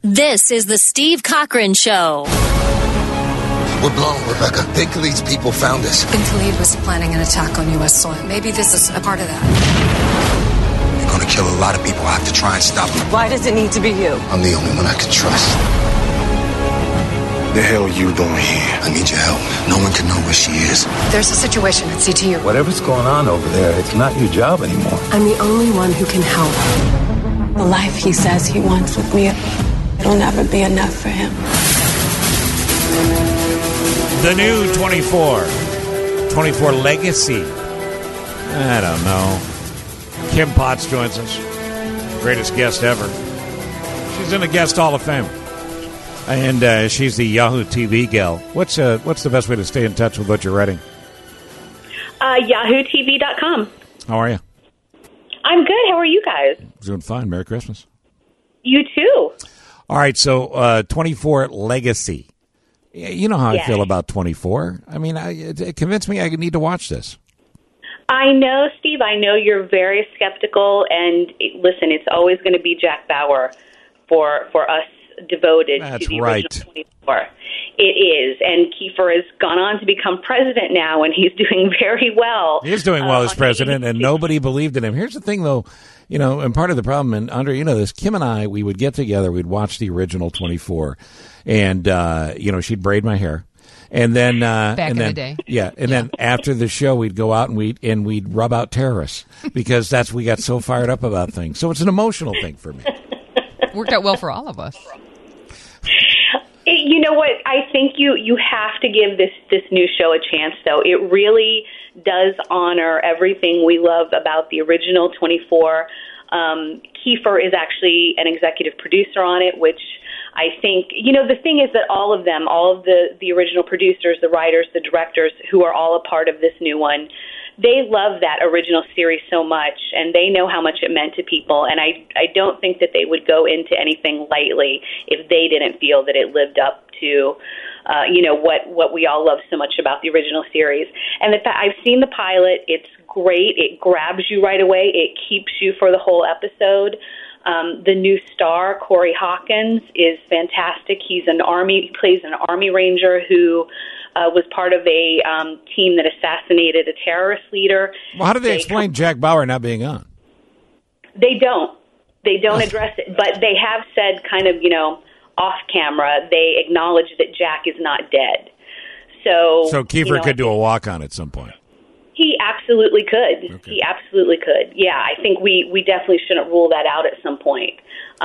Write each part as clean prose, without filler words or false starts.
This is the Steve Cochran Show. We're blown, Rebecca. Think Khalid's people found us. Bin Khalid was planning an attack on U.S. soil. Maybe this is a part of that. They're gonna kill a lot of people. I have to try and stop them. Why does it need to be you? I'm the only one I can trust. The hell you doing here? I need your help. No one can know where she is. There's a situation at CTU. Whatever's going on over there, it's not your job anymore. I'm the only one who can help. The life he says he wants with me, it'll never be enough for him. The new 24 Legacy. I don't know. Kim Potts joins us. Greatest guest ever. She's in the Guest Hall of Fame. And she's the Yahoo TV gal. What's the best way to stay in touch with what you're writing? YahooTV.com. How are you? I'm good. How are you guys? Doing fine. Merry Christmas. You too. All right, so 24 Legacy. You know how I feel about 24. I mean, it convinced me I need to watch this. I know, Steve. I know you're very skeptical. And listen, it's always going to be Jack Bauer for us devoted That's to the right. original 24. It is. And Kiefer has gone on to become president now, and he's doing very well. He's doing well as president, and nobody believed in him. Here's the thing, though, and part of the problem, and Andre, you know this, Kim and I, we would get together, we'd watch the original 24, and, she'd braid my hair. And then back in the day. Yeah, and then after the show we'd go out and we'd rub out terrorists because we got so fired up about things. So it's an emotional thing for me. Worked out well for all of us. You know what? I think you have to give this new show a chance, though. It really does honor everything we love about the original 24. Kiefer is actually an executive producer on it, which I think, the thing is that all of them, all of the original producers, the writers, the directors, who are all a part of this new one, they love that original series so much, and they know how much it meant to people. And I don't think that they would go into anything lightly if they didn't feel that it lived up to, what we all love so much about the original series. And the fact, I've seen the pilot; it's great. It grabs you right away. It keeps you for the whole episode. The new star, Corey Hawkins, is fantastic. He plays an Army Ranger who was part of a team that assassinated a terrorist leader. Well, how do they explain Jack Bauer not being on? They don't. They don't address it, but they have said kind of, off camera, they acknowledge that Jack is not dead. So Kiefer could do a walk-on at some point. He absolutely could. Okay. He absolutely could. Yeah, I think we definitely shouldn't rule that out at some point.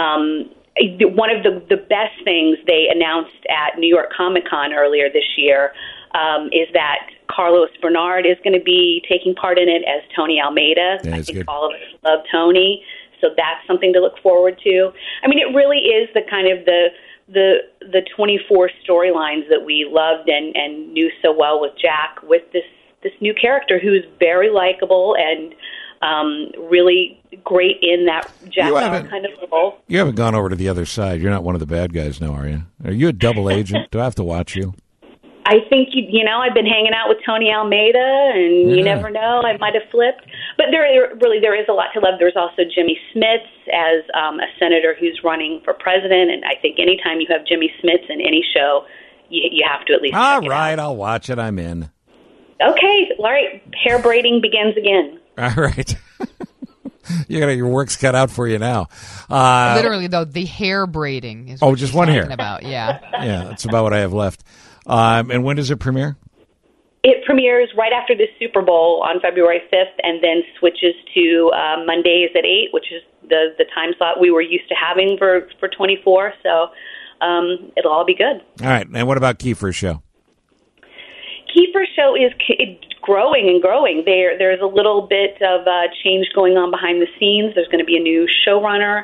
One of the best things they announced at New York Comic Con earlier this year is that Carlos Bernard is going to be taking part in it as Tony Almeida. Yeah, I think good. all of us love Tony, so that's something to look forward to. I mean, it really is the kind of the 24 storylines that we loved and knew so well with Jack, with this new character who's very likable and really great in that Jack Bauer kind of role. You haven't gone over to the other side. You're not one of the bad guys now, are you? Are you a double agent? Do I have to watch you? I think, I've been hanging out with Tony Almeida, and you never know, I might have flipped. But there is a lot to love. There's also Jimmy Smits as a senator who's running for president, and I think anytime you have Jimmy Smits in any show, you have to at least check it out. I'll watch it. I'm in. Okay, all right. Hair braiding begins again. All right. You got your work's cut out for you now. Literally, though, the hair braiding is what just one hair about. Yeah. Yeah, that's about what I have left. And when does it premiere? It premieres right after the Super Bowl on February 5th, and then switches to Mondays at 8, which is the time slot we were used to having for 24. So it'll all be good. All right. And what about Kiefer's show? Kiefer's show is growing and growing. There's a little bit of change going on behind the scenes. There's going to be a new showrunner,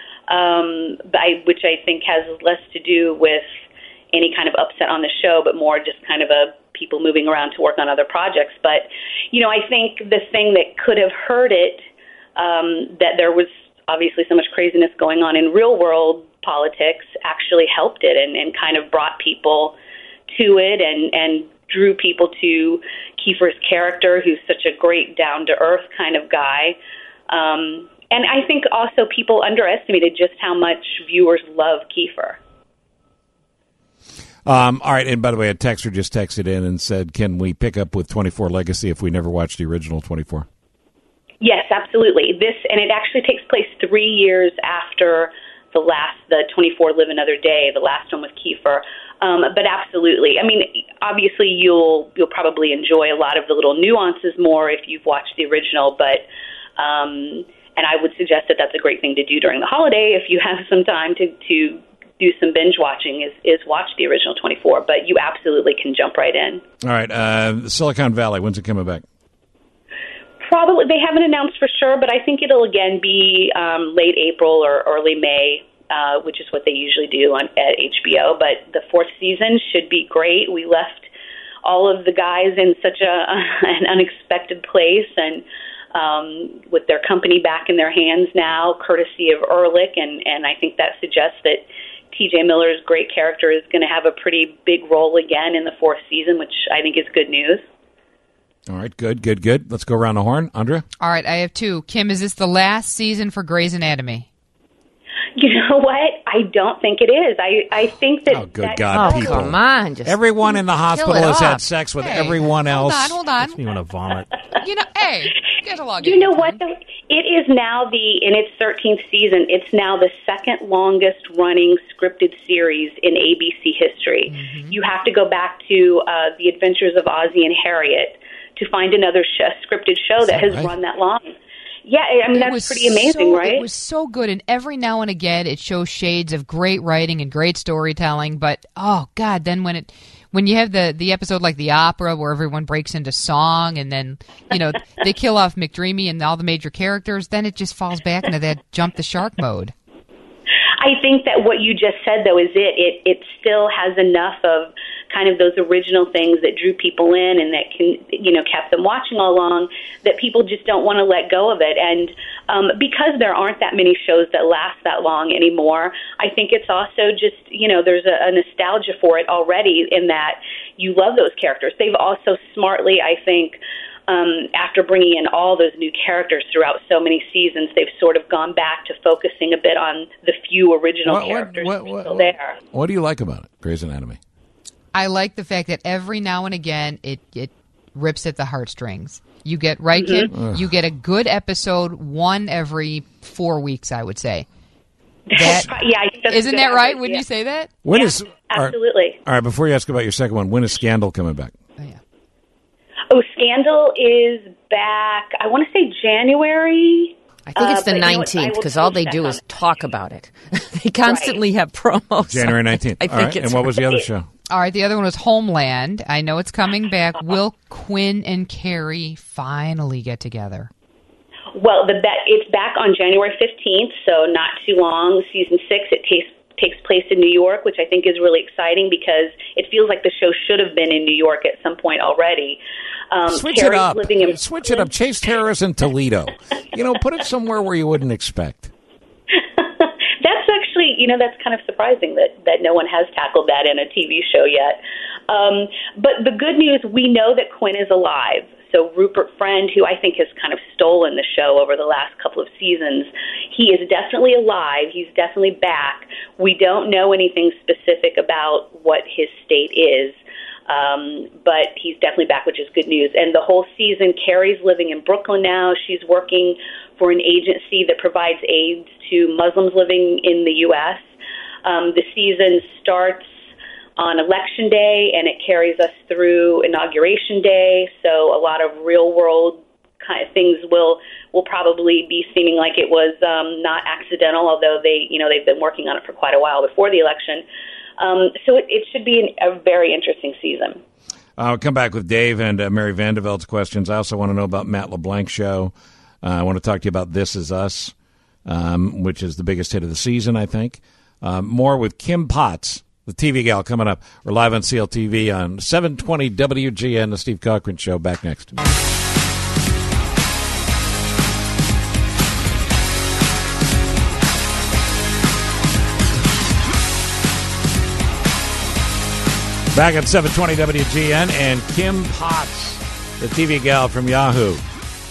which I think has less to do with any kind of upset on the show, but more just kind of people moving around to work on other projects. But, I think the thing that could have hurt it, that there was obviously so much craziness going on in real world politics, actually helped it and kind of brought people to it and drew people to Kiefer's character, who's such a great down-to-earth kind of guy. And I think also people underestimated just how much viewers love Kiefer. All right, and by the way, a texter just texted in and said, can we pick up with 24 Legacy if we never watched the original 24? Yes, absolutely. And it actually takes place 3 years after the 24 Live Another Day, the last one with Kiefer. But absolutely. I mean, obviously you'll probably enjoy a lot of the little nuances more if you've watched the original, but and I would suggest that that's a great thing to do during the holiday if you have some time to do some binge watching is watch the original 24, but you absolutely can jump right in. All right, Silicon Valley, when's it coming back? Probably, they haven't announced for sure, but I think it'll again be late April or early May, which is what they usually do at HBO. But the 4th season should be great. We left all of the guys in such an unexpected place, and with their company back in their hands now, courtesy of Ehrlich, and I think that suggests that T.J. Miller's great character is going to have a pretty big role again in the 4th season, which I think is good news. All right, good. Let's go around the horn. Andrea? All right, I have 2. Kim, is this the last season for Grey's Anatomy? You know what? I don't think it is. I think that... Oh, good God, people. Come on. Everyone in the hospital has had sex with everyone else. Hold on. You want to vomit. Hey, get along. You know what, though? It is now in its 13th season, it's now the second longest running scripted series in ABC history. Mm-hmm. You have to go back to The Adventures of Ozzie and Harriet to find another scripted show that has run that long. Yeah, I mean, that's pretty amazing, right? It was so good, and every now and again it shows shades of great writing and great storytelling, but, oh, God, then when you have the episode like the opera where everyone breaks into song and then, they kill off McDreamy and all the major characters, then it just falls back into that jump the shark mode. I think that what you just said, though, is it still has enough of kind of those original things that drew people in and that kept them watching all along, that people just don't want to let go of it. And because there aren't that many shows that last that long anymore, I think it's also just, there's a nostalgia for it already in that you love those characters. They've also smartly, I think, after bringing in all those new characters throughout so many seasons, they've sort of gone back to focusing a bit on the few original characters that are still there. What do you like about it, Grey's Anatomy? I like the fact that every now and again it rips at the heartstrings. You get, right, Kim? You get a good episode, one every 4 weeks, I would say. Isn't that right? Wouldn't you say that? Absolutely. All right, before you ask about your second one, when is Scandal coming back? Scandal is back, I want to say January. I think it's the 19th because all they do is talk about it. They constantly have promos. January 19th. I think and what was the other show? All right, the other one was Homeland. I know it's coming back. Will Quinn and Carrie finally get together? Well, it's back on January 15th, so not too long. Season 6, it takes place in New York, which I think is really exciting because it feels like the show should have been in New York at some point already. Switch it up. Switch it up. Chase terrorists in Toledo. Put it somewhere where you wouldn't expect. That's actually, that's kind of surprising that no one has tackled that in a TV show yet. But the good news, we know that Quinn is alive. So Rupert Friend, who I think has kind of stolen the show over the last couple of seasons, he is definitely alive. He's definitely back. We don't know anything specific about what his state is. But he's definitely back, which is good news. And the whole season, Carrie's living in Brooklyn now. She's working for an agency that provides aids to Muslims living in the U.S. The season starts on Election Day, and it carries us through Inauguration Day. So a lot of real-world kind of things will probably be seeming like it was not accidental, although they've been working on it for quite a while before the election. So it should be a very interesting season. I'll come back with Dave and Mary Vandervelt's questions. I also want to know about Matt LeBlanc's show. I want to talk to you about This Is Us, which is the biggest hit of the season, I think. More with Kim Potts, the TV gal, coming up. We're live on CLTV on 720 WGN, the Steve Cochran Show. Back next. Back at 720 WGN and Kim Potts, the TV gal from Yahoo.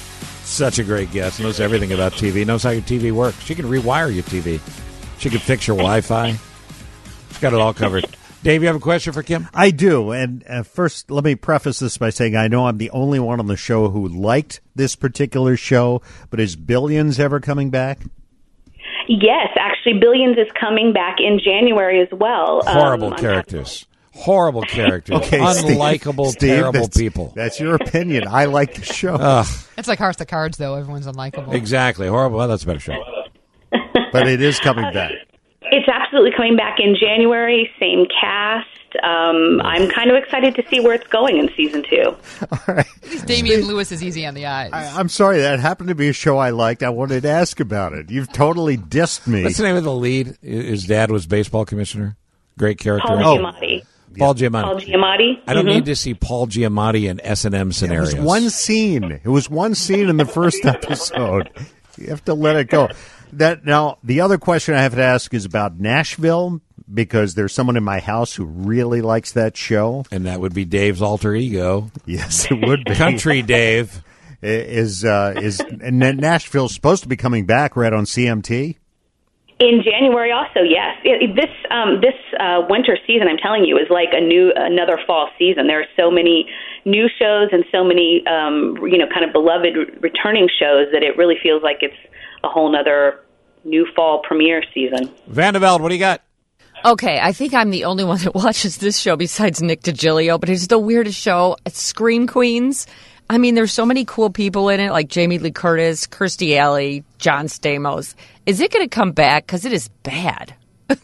Such a great guest. Knows everything about TV. Knows how your TV works. She can rewire your TV. She can fix your Wi-Fi. She's got it all covered. Dave, you have a question for Kim? I do. And first, let me preface this by saying I know I'm the only one on the show who liked this particular show, but is Billions ever coming back? Yes, actually, Billions is coming back in January as well. Horrible characters. Horrible characters. Okay, unlikable, Steve, terrible people. That's your opinion. I like the show. It's like House of Cards, though. Everyone's unlikable. Exactly. Horrible. Well, that's a better show. But it is coming back. It's absolutely coming back in January, same cast. I'm kind of excited to see where it's going in season 2. All right. At least Damian Lewis is easy on the eyes. I'm sorry, that happened to be a show I liked. I wanted to ask about it. You've totally dissed me. What's the name of the lead? His dad was baseball commissioner. Great character. Paul Giamatti. Paul Giamatti. Paul Giamatti. I don't need to see Paul Giamatti in S&M scenarios. It was one scene. It was one scene in the first episode. You have to let it go. Now, the other question I have to ask is about Nashville, because there's someone in my house who really likes that show. And that would be Dave's alter ego. Yes, it would be. Country Dave. And Nashville's supposed to be coming back right on CMT? In January also, yes. This winter season, I'm telling you, is like another fall season. There are so many new shows and so many, kind of beloved returning shows that it really feels like it's a whole nother new fall premiere season. Vandeveld, what do you got? Okay, I think I'm the only one that watches this show besides Nick DiGilio, but it's the weirdest show. It's Scream Queens. I mean, there's so many cool people in it, like Jamie Lee Curtis, Kirstie Alley, John Stamos. Is it going to come back? Because it is bad. That's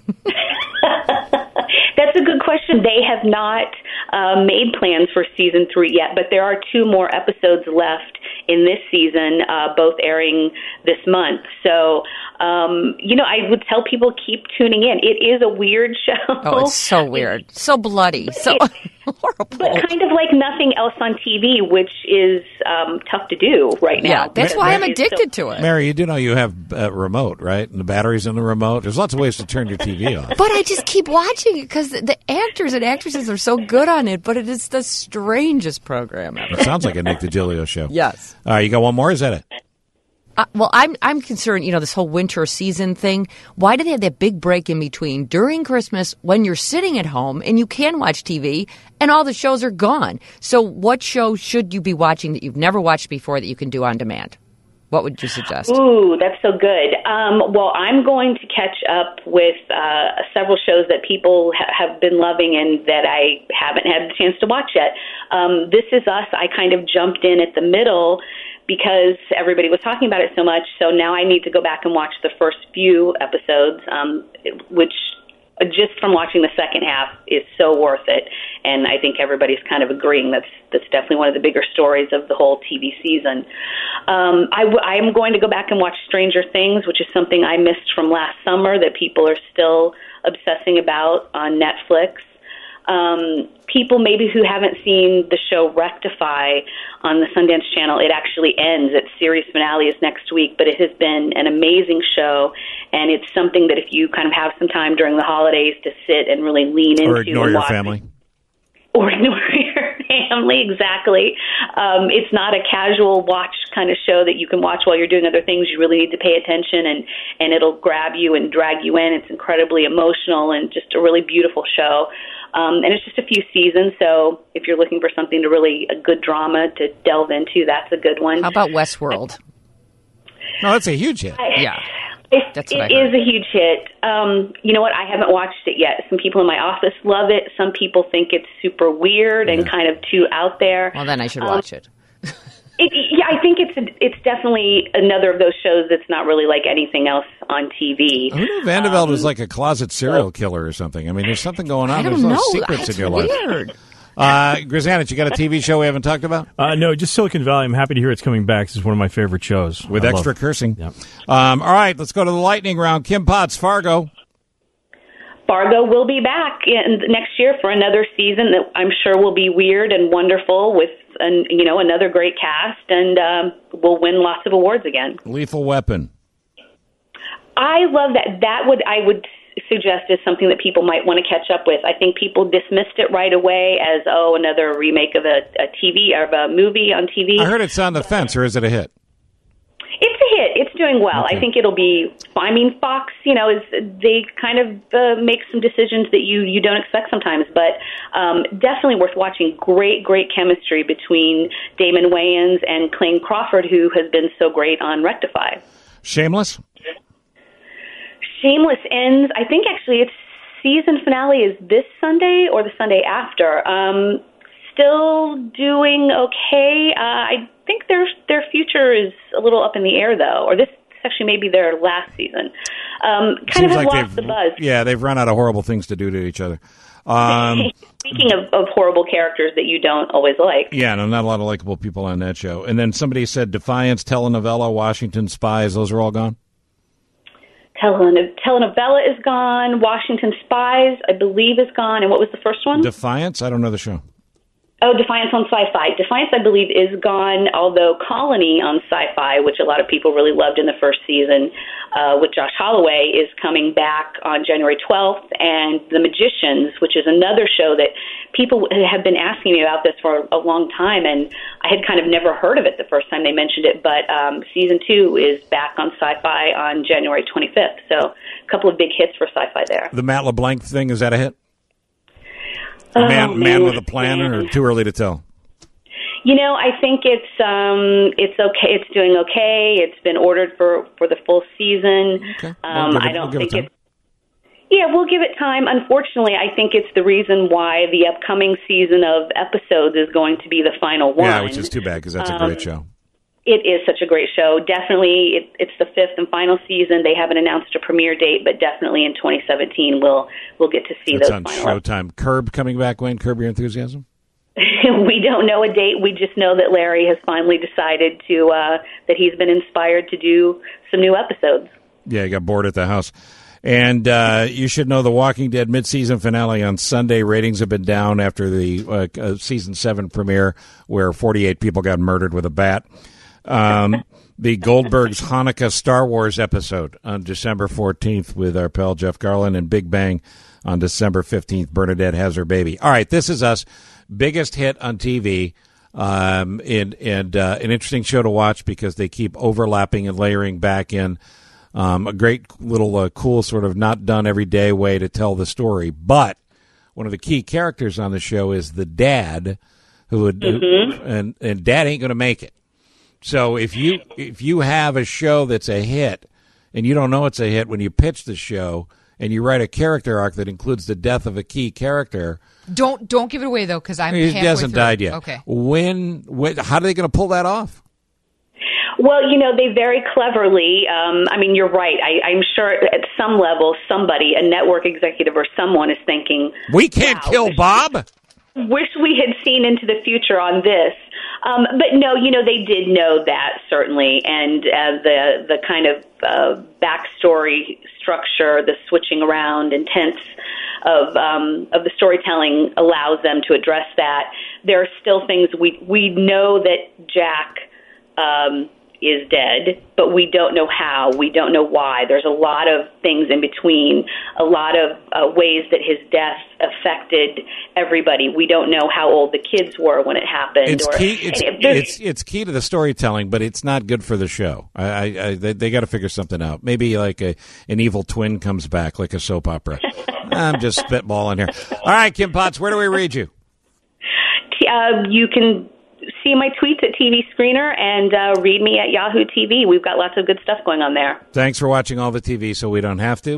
a good question. They have not made plans for season 3 yet, but there are 2 more episodes left in this season, both airing this month. So, I would tell people keep tuning in. It is a weird show. Oh, it's so weird. So bloody. So horrible. But kind of like nothing else on TV, which is tough to do right now. Yeah, that's why I'm addicted to it. Mary, you do know you have a remote, right? And the battery's in the remote. There's lots of ways to turn your TV off. But I just keep watching it because the actors and actresses are so good on it, but it is the strangest program ever. It sounds like a Nick DiGilio show. Yes. All right, you got one more? Is that it? Well, I'm concerned, this whole winter season thing. Why do they have that big break in between during Christmas when you're sitting at home and you can watch TV and all the shows are gone? So what show should you be watching that you've never watched before that you can do on demand? What would you suggest? Ooh, that's so good. Well, I'm going to catch up with several shows that people have been loving and that I haven't had the chance to watch yet. This Is Us, I kind of jumped in at the middle because everybody was talking about it so much. So now I need to go back and watch the first few episodes, which just from watching the second half is so worth it. And I think everybody's kind of agreeing that's definitely one of the bigger stories of the whole TV season. I am going to go back and watch Stranger Things, which is something I missed from last summer that people are still obsessing about on Netflix. People maybe who haven't seen the show Rectify on the Sundance Channel, it actually ends. Its series finale is next week, but it has been an amazing show, and it's something that if you kind of have some time during the holidays to sit and really lean into. Or ignore your family. Or ignore your family, exactly. It's not a casual watch kind of show that you can watch while you're doing other things. You really need to pay attention, and it'll grab you and drag you in. It's incredibly emotional and just a really beautiful show. And it's just a few seasons, so if you're looking for something to really, a good drama to delve into, that's a good one. How about Westworld? No, that's a huge hit. Yeah. It is a huge hit. You know what? I haven't watched it yet. Some people in my office love it. Some people think it's super weird and kind of too out there. Well, then I should watch it. I think it's definitely another of those shows that's not really like anything else on TV. Who knew Vandeveld was like a closet serial killer or something? I mean, there's something going on. There's no secrets in your life. Grizanich, you got a TV show we haven't talked about? No, just Silicon Valley. I'm happy to hear it's coming back. This is one of my favorite shows. With extra cursing. Yep. All right, let's go to the lightning round. Kim Potts, Fargo. Fargo will be back next year for another season that I'm sure will be weird and wonderful with another great cast, and will win lots of awards again. Lethal Weapon. I love that. I would suggest is something that people might want to catch up with. I think people dismissed it right away as another remake of a TV or of a movie on TV. I heard it's on the fence, or is it a hit? a hit. It's doing well. Okay. I think it'll be. I mean, Fox, they kind of make some decisions that you don't expect sometimes, but definitely worth watching. Great chemistry between Damon Wayans and Clayne Crawford, who has been so great on Rectify. Shameless? Shameless ends. I think actually its season finale is this Sunday or the Sunday after. Still doing okay. I think their future is a little up in the air, though, or this actually may be their last season. Kind of has lost the buzz. Yeah, they've run out of horrible things to do to each other. Speaking of horrible characters that you don't always like. Yeah, no, not a lot of likable people on that show. And then somebody said Defiance, telenovela, Washington Spies, those are all gone? Telenovela is gone. Washington Spies, I believe, is gone. And what was the first one? Defiance? I don't know the show. Oh, Defiance on Sci-Fi. Defiance, I believe, is gone, although Colony on Sci-Fi, which a lot of people really loved in the first season, with Josh Holloway, is coming back on January 12th, and The Magicians, which is another show that people have been asking me about this for a long time, and I had kind of never heard of it the first time they mentioned it, but Season 2 is back on Sci-Fi on January 25th, so a couple of big hits for Sci-Fi there. The Matt LeBlanc thing, is that a hit? Man with a Plan, or too early to tell? I think it's okay. It's doing okay. It's been ordered for the full season. Okay. I don't think it's. Yeah, we'll give it time. Unfortunately, I think it's the reason why the upcoming season of episodes is going to be the final one. Yeah, which is too bad because that's a great show. It is such a great show. Definitely, it's the fifth and final season. They haven't announced a premiere date, but definitely in 2017 we'll get to see That's those on final Showtime. Curb coming back, Wayne? Curb Your Enthusiasm? We don't know a date. We just know that Larry has finally decided that he's been inspired to do some new episodes. Yeah, he got bored at the house. And you should know the Walking Dead mid-season finale on Sunday. Ratings have been down after the season 7 premiere where 48 people got murdered with a bat. The Goldberg's Hanukkah Star Wars episode on December 14th with our pal Jeff Garland, and Big Bang on December 15th. Bernadette has her baby. All right, This Is Us, biggest hit on TV, and an interesting show to watch because they keep overlapping and layering back in a great little cool sort of not done every day way to tell the story. But one of the key characters on the show is the dad, and Dad ain't going to make it. So if you have a show that's a hit and you don't know it's a hit when you pitch the show and you write a character arc that includes the death of a key character, don't give it away though, because he hasn't died yet. Okay. When how are they going to pull that off? Well, they very cleverly, you're right. I'm sure at some level somebody, a network executive or someone is thinking, we can't kill Bob. Wish we had seen into the future on this. But no, they did know that, certainly, and the kind of backstory structure, the switching around intents of the storytelling allows them to address that. There are still things we know that Jack is dead, but we don't know how. We don't know why. There's a lot of things in between, a lot of ways that his death affected everybody. We don't know how old the kids were when it happened. It's key to the storytelling, but it's not good for the show. They got to figure something out. Maybe like an evil twin comes back, like a soap opera. I'm just spitballing here. All right, Kim Potts, where do we read you? You can see my tweets at TV Screener and read me at Yahoo TV. We've got lots of good stuff going on there. Thanks for watching all the TV so we don't have to.